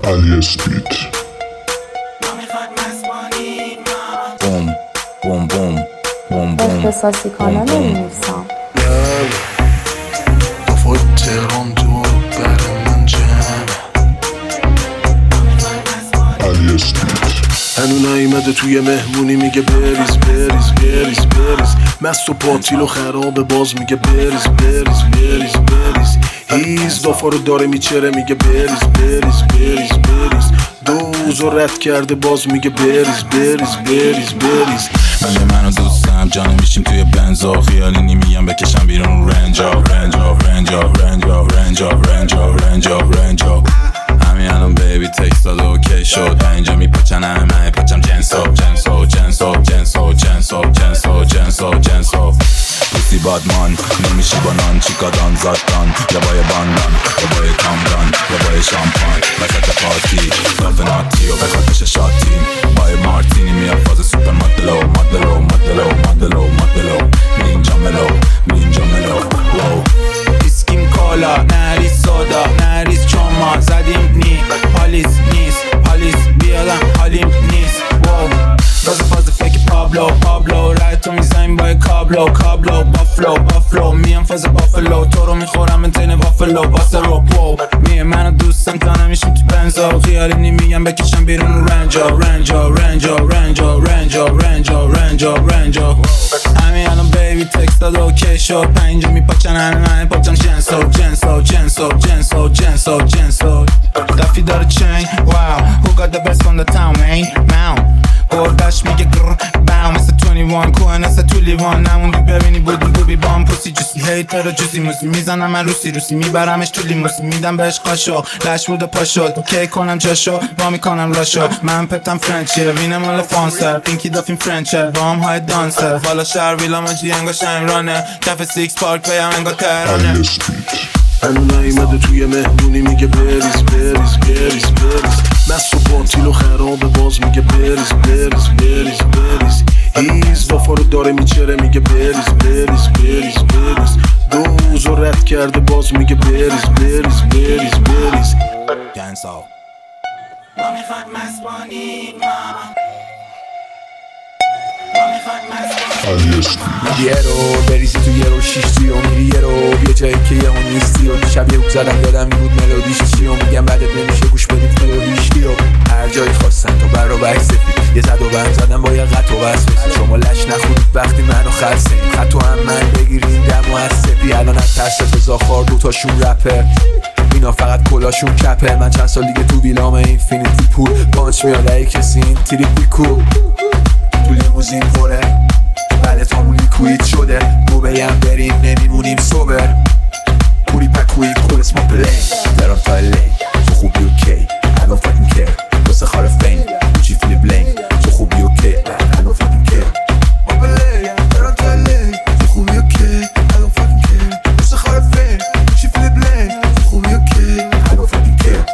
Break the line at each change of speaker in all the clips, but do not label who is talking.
علی اسپید.
بوم بوم بوم بوم بوم
اختصاصی کانال نمی‌نویسم.
دفعه تهران دور بر من جمع.
علی اسپید.
هنو نیمده توی مهمونی میگه بریز بریز بریز بریز، مست و پاتیل و خرابه باز میگه بریز بریز بریز بریز، هیز دافا رو داره میچره میگه بریز بریز بریز بریز، دوز و رد کرده باز میگه بریز بریز بریز بریز.
منو دوستم جانم میشیم توی بنزا، خیالی نمیگم بکشم بیرون رنجا رنجا رنجا رنجا رنجا رنجا رنجا رنجا. همین الان بیبی تکست داد اوکی شد، اینجا میپاچن همه پاچم جنسا جنسا جنسا جنسا جنسا جنسا جنسا جنسا. روسی بادمان نمیشی با نان، چیکادان زادان یا بای باندان یا بای کامران یا بای شامپان وسط پارتی لاف ناتی و بخاتش شاتی بای مارتینی میاد فاز سوپر مدلو مدلو مدلو مدلو مدلو می اینجا ملو می اینجا ملو. اسکیم کالا نریز سودا نریز چون ما زدیم نی پالیس نیست پالیس بیادم حالیم نیست. فاز فکر پابلو پابلو رای تو میزنیم با کابلو کابلو بافلو بافلو میام فاز بافلو تو رو میخورم من تین وافلو واسه روپو میه منو دوستم تا نمیشیم تو بنزا، خیالی نمیگم بکشم بیرون رنجا رنجا رنجا رنجا رنجا رنجا رنجا رنجا. همین الان بیبی تکست داد اوکی شد، پنجا میپاچن همه پاچن جنسو جنسو جنسو جنسو جنسو جنسو. دفی داره چین واو who got the best from the town man mound گردش میگه گر باو مثل 21 کوه مثل تو لیوان نموندی ببینی بودیم دوبی بام پوسی جوسی هیت رو جوسی موسی میزنم من روسی روسی میبرمش تو لیموسی میدم بهش قاشو لش بود و پاشد اوکی کنم جاشو با میکنم راشو من پپتم فرنچیه وینم مال فانسر پینکی دافین فرنچر با هم های دانسر بالا شهر ویلا مجی انگا شنگرانه کف سیکس پارک بیم انگا تهرانه.
علی اسپید.
هنو نیمده توی مهمونی میگه بریز بریز بریز بریز، مست و پاتیل و خرابه باز میگه بریز بریز بریز بریز، هیز دافا رو داره میچره میگه بریز بریز بریز بریز، دوز و رد کرده باز میگه بریز بریز بریز بریز.
جنسا
ما میخواد مسبانی
علی اسپید.
میگی رو بریزی تو یه رو شیش توی و میری یه رو یه جایی که یه اون نیستی و دیشب یه زدم یادم این بود ملودیش چی و میگم بعدت نمیشه گوش بدیم فلوریشتی و هر جایی خواستن تا بر رو بک سفید یه زد و بند زدم با یه قط و بس شما لش نخورید وقتی منو خرسیم خطو هم من بگیرین دم و از سفی الان از ترس فضاخار دوتاشون رپر اینا فقط کلاشون کپه من چند سال دیگه تو ویلام اینفینیتی پول پانچ میاد ای کسی این تریپی کو تو لیموزین پره بعد تامون لیکوید شده گو بیم بریم نمیمونیم سوبر پوری پکوی کل اسما پلی درام تا لی تو خوبی اوکی I don't fucking care واسه خار فین چی فیلی بلین تو خوبی اوکی I don't fucking care ما پلی درام تا لی تو خوبی اوکی I don't fucking care واسه خار فین چی فیلی بلین تو خوبی اوکی I don't fucking care.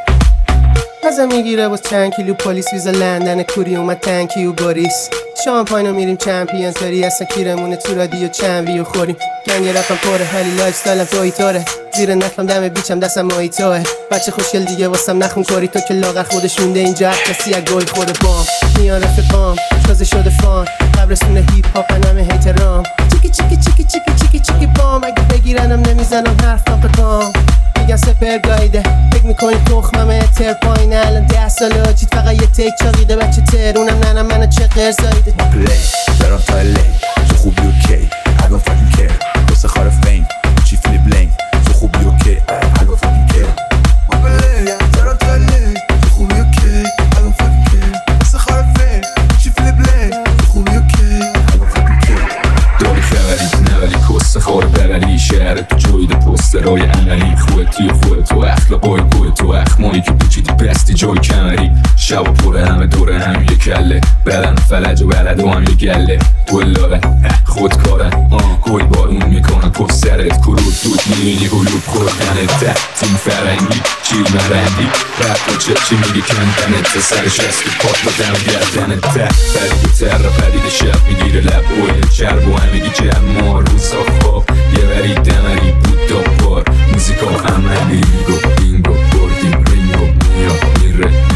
ازم میگیره باز چند کیلو پلیس ویزا لندن کوری اومد تنکی و باریس شامپاینو میریم چمپیونز بری اصلا کیرمونه تو رادیو چند ویو خوریم گنگ رفتم پره حالی لایف ستایلم تویتاره زیر نخلم دم بیچم دستم مایتاه بچه خوشگل دیگه واسم نخون کاری تو که لاغر خودش مونده اینجا کسی از گل خورده بام میان رفقام تازه شده فان قبرستون هیپ هاپ همه هیترام چیکی چیکی چیکی چیکی چیکی چیکی بام اگه بگیرنم نمیزنم حرف پاپکام میگن سپر گایده فکر میکنی تخمم اتر پایینه الان 10 ساله آجید فقط یه تیک چاقیده بچه ترونم ننم منو چه قرزایده
ما پلی درام تا لی تو خوبی اوکی I don't fucking care واسه خار فین چی فیلی بلین تو خوبی اوکی I don't fucking care ما پلی درام تا لی تو خوبی اوکی I don't fucking care واسه خار فین چی فیلی بلین تو خوبی اوکی I don't fucking care.
داری خبری نولی کست خور ببری شهر تو جوید پسترهای عملی خودتی و خودتو اخلاقای خودتو اخمایی که بچیدی بستی جای کمری شب و پره همه دوره هم یه کله بدن فلج و بلد و هم یه گله دلاره خودکارن گل بارون میکنن پشت سرت کرود دود میبینی قلوب خوردنت تیم فرنگی چیل مرندی رفت و چی میگی کندنت سرش هست و پاک با دم گردنت پدید تر پدید شب میگیره لب اویل چرب و همگی جمع روزا خواب یه بری دمری بود دابار موزیکا عملی بینگو بینگو بردیم رینگو میاد میره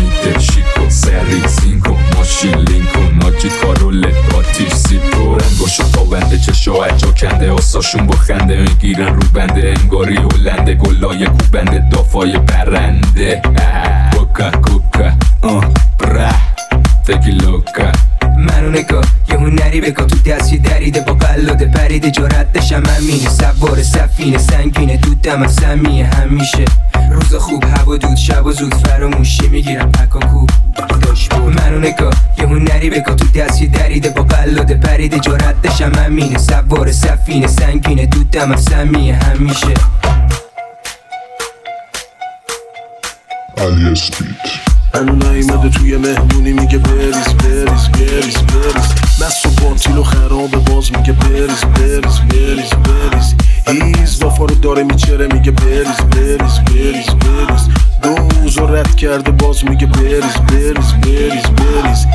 صداشون با خنده میگیرن رو بنده، انگاری هلنده گلای کوبنده دافای برنده. کوکا کوکا بره تکی لوکا.
منو نگاه یه هنری بگاه تو دستی دریده با قلاده پریده جارت دشم همینه سوار سفینه سنگینه دود دمم سمیه همیشه روز خوب هوا دود شب و زود فراموشی میگیرم پکاکو داشت بود. منو نگاه یه هنری بگاه تو دستی دریده با قلاده پریده جارت دشم همینه سوار سفینه سنگینه دود دمم سمیه همیشه.
علی اسپید
هنو نیومده توی مهمونی میگه بریز بریز بریز بریز مست و باطیل و خرابه باز میگه بریز بریز بریز بریز هیز وفا رو داره میچره میگه بریز بریز بریز بریز دوز رو رد کرده باز میگه بریز بریز بریز بریز.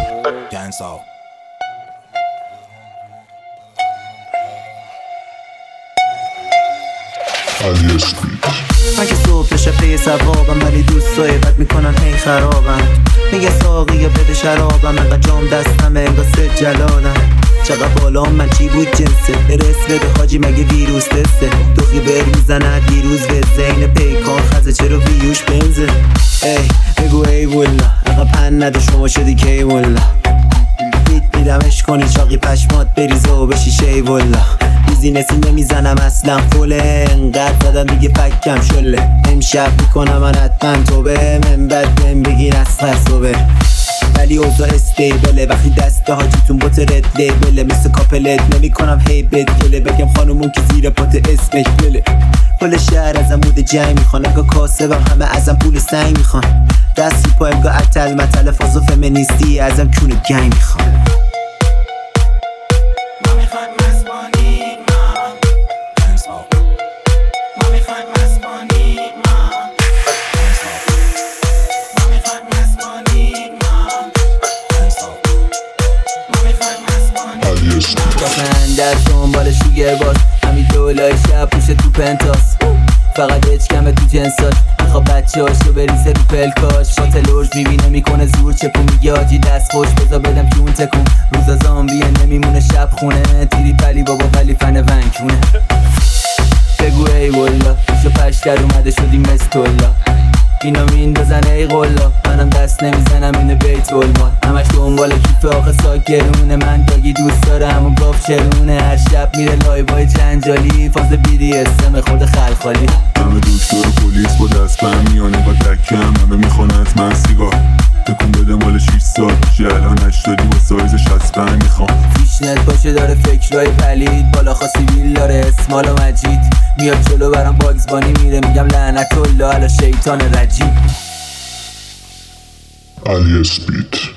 علی اسپید
اگه صبح بشه پی ثوابم ولی دوستای بد میکنن هی خرابم. میگه ساقی یا بده شرابم انقدر جام دستمه انگار سه جلالم. چقدر بالام من چی بود جنسه برس بده حاجی مگه ویروس تسته. دخی بر میزنه دیروز به زین پیکان خزه چرا ویوش بنزه. ای بگو ای والله انقدر پن نده شما شدی کی والله. فیت میدمش کنی چاقی پشمات بریزه و بشی شی والله. روزی نسی نمیزنم اصلا فوله انقدر زدم دیگه فکم شله. امشب میکنم من حتما توبه من بد بهم بگیر از صبح ولی اوضاع استیبله. وقتی دست حاجیتون بوت رد لیبله مثل کاپلت نمی کنم هی بدگله. بگم خانمون که زیر پات اسمش بله. کل شهر ازم مود جنگ میخوان انگاه کاسبم همه ازم پول سنگ میخوان. دستی پا انگاه اتل متل فاز و فمینیستی ازم کونه گنگ میخوان. در دنبال شوگر باز همین دولای شب پوشه تو پنتاس. فقط اچکمه تو جنساش میخوا بچه هاشو بریزه رو پلکاش. با تلوش میبینه میکنه زور چپو میگه آجی دست خوش بذار بدم جون تکون. روزا زامبیه نمیمونه شب خونه تیری پلی بابا ولی فن ونکونه. بگو ای والا شو پشتر اومده شدیم مستولا. اینا میندازن ای قلا منم دست نمیزنم اینو بیت المال. همش دنبال کیف آخه ساکرونه من داگی دوست داره همون گاف چرونه. هر شب میره لایوهای جنجالی فاز بیدی اسم خود خلخالی.
همه دکتر پلیس با دست بهم میانه با تکم همه میخوان از من سیگار تکون بده مال 6 سال پیشه الان 80 با سایز 65 میخوام.
پیشنت باشه داره فکرهای پلید بالا خاصی بیل داره اسمال و مجید. میاد جلو برام باگزبانی میره میگم لعنت الله علی شیطان رجیم.
علی اسپید